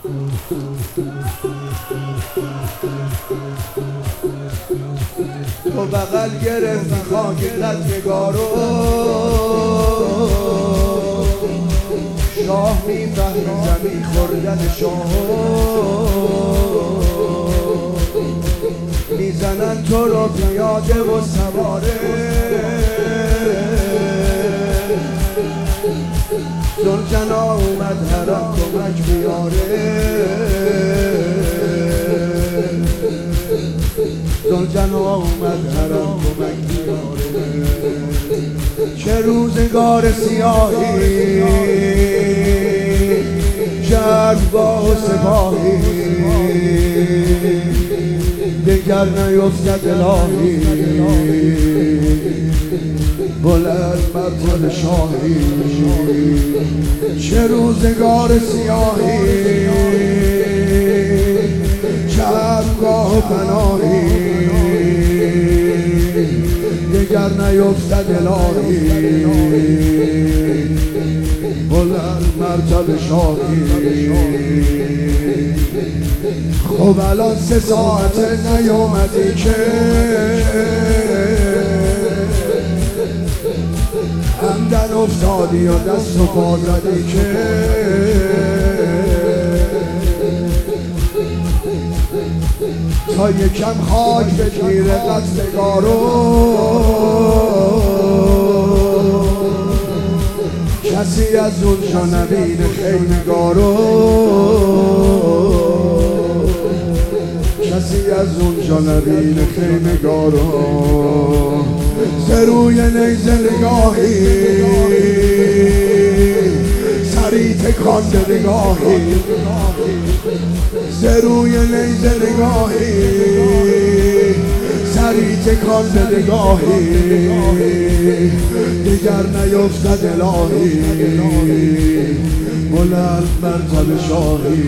تو بغل گرفت خاک قدرگارو، شاه میفهمه زمین خوردن شاه، میزنن تو رو پیاده و سواره، زلجنا اومد حرم کمک بیاره، زلجنا اومد حرم کمک بیاره. چه روزگار سیاهی، جنگ‌گاه و سپاهی، دگر نیفتد الهی، بلند بر تل شاهی. چه روزگار سیاهی، جنگ‌گاه و پناهی، دگر نیفتد الهی، بلند مرتب شاهی. خب الان 3 ساعته نیومدی که، همدن افتادی و دست و پا زدی که، تا یکم خاک بگیره قتلگارو، کسی از اونجا نبینه خیمگارو، کسی از اونجا نبینه خیمگارو. زروی نیزه نگاهی، سری تکان به نگاهی، زروی نیزه نگاهی، سری تکان به نگاهی، دیگر نیفتد الهی، بلند مرتب شاهی،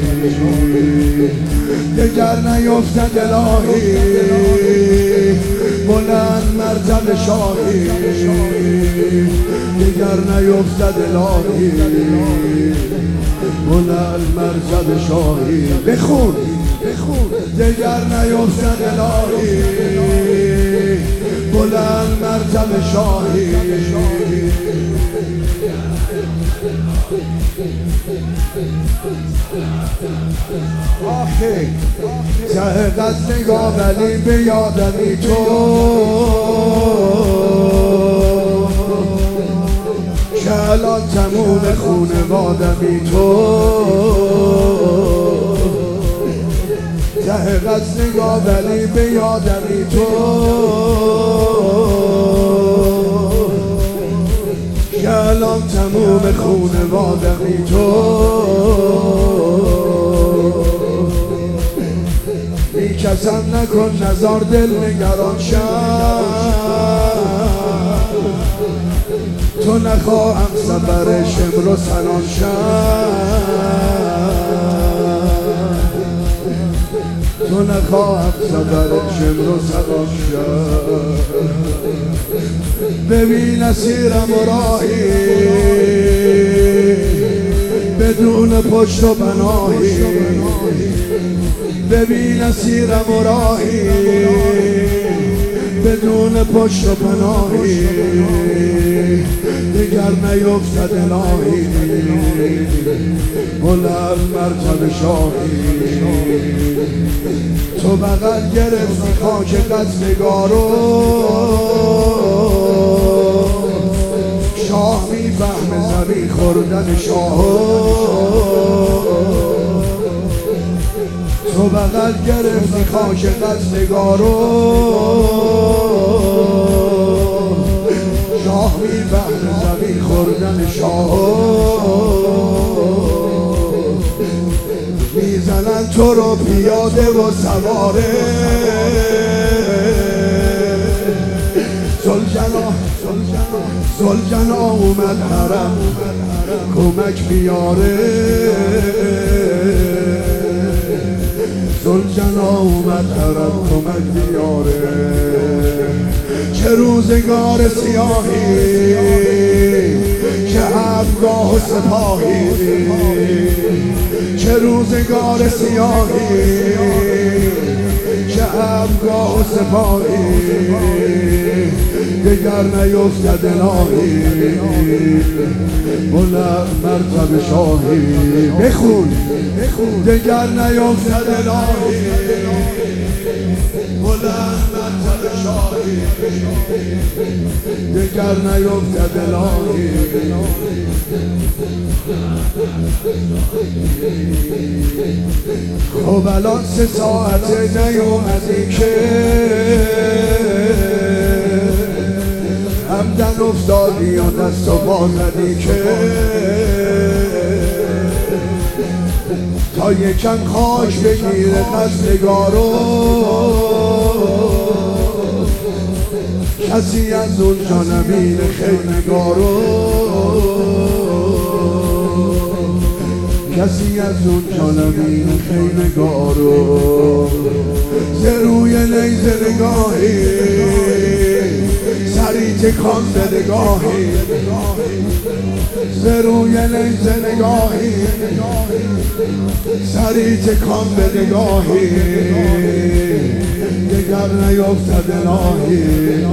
دیگر نیفتد الهی، بلند مرتب شاهی، دیگر نیفتد الهی، بلند مرتب شاهی. بخون دیگر نیفتد الهی، بلند مرتب شاهی. آخه ته قصد نگاه ولی به یادمی تو، که الان تموم خونوادمی تو، ته قصد نگاه ولی به یادمی تو، که الان تموم خونوادمی تو. کسم نکن نزار دل نگران شد، تو نخواهم سفر شمر و سنان شد، تو نخواهم سفر شمر و سنان شد. ببین اسیرم و راهی، بدون پشت و پناهی، ببین اسیرم و راهی، بدون پشت و پناهی، دیگر نیفتد الهی، بلند مرتب شاهی. تو بغل گرفتی خاک قتلگارو، شاه میفهمه زمین خوردن شاهو، تو بغل گرفتی خاک قتلگارو، شاه میفهمه زمین خوردن شاهو، میزنن تو رو پیاده و سواره، زلجنا اومد حرم کمک بیاره، زلجنا اومد حرم کمک بیاره. چه روزگار سیاهی، چه افگاه و سپاهی، چه روزگار سیاهی، چه همگاه و سپاهی، دگر نیفتد الهی بلند مرتبه شاهی. بخون دگر نیفتد الهی بلند مرتبه شاهی، دگر نیفتد الهی. خب الان 3 ساعته نیومدی که همدن افتادی یا دست و پا زدی که تا یکم خاک بگیره خستگارو، کسی از اونجا نبینه خیمگارو، کسی از اونجا نبینه خیمگارو. ز روی نیزه نگاهی سری تکان به نگاهی، ز روی نیزه نگاهی سری تکان به نگاهی، دگر نیفتد الهی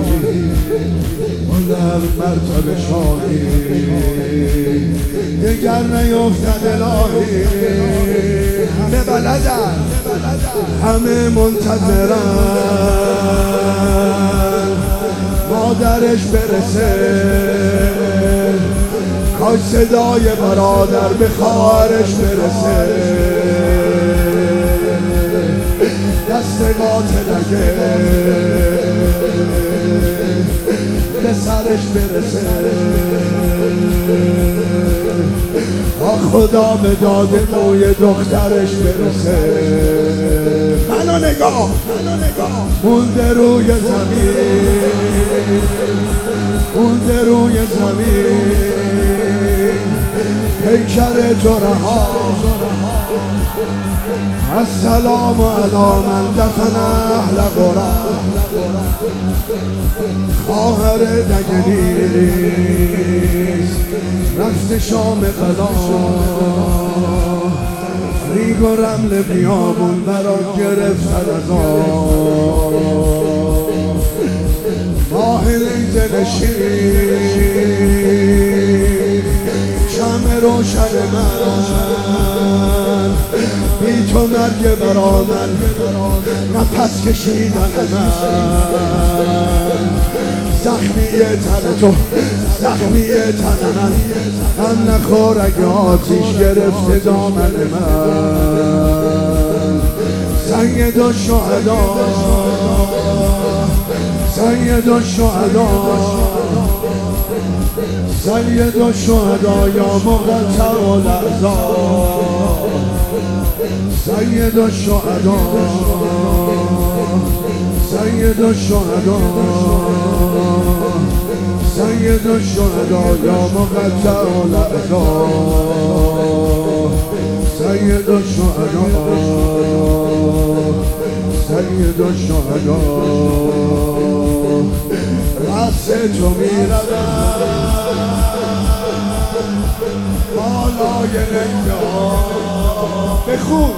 بلند مرتبه شاهی، دگر نیفتد الهی. همه بلدن، همه منتظرن مادرش برسه، کاش صدای برادر به خواهرش برسه، دست قاتلگه به سرش برسه. آه خدا به داد موی دخترش برسه. منو نگاه مونده روی زمین، مونده روی زمین، پیکر تو رها السلام علی من دفن اهل قرى. خواهر دگلیست رفت شام قضا، ریگ و رمل بیابون برا گرفت رضا. ماه نیزه نشین شمع روشن من، بی تو مرگ برا من نفس کشیدن من. زخمی تن تو زخمی تن من، هم نخور اگه آتیش گرفته دامن من. سید الشهدا سید الشهدا سید الشهدا یا مقطع الاعضاء، سید الشهدا سید الشهدا سید الشهدا یا مقطع الاعضاء، سید الشهدا سید الشهدا. رأس تو می‌روم بالای نگاه. بخون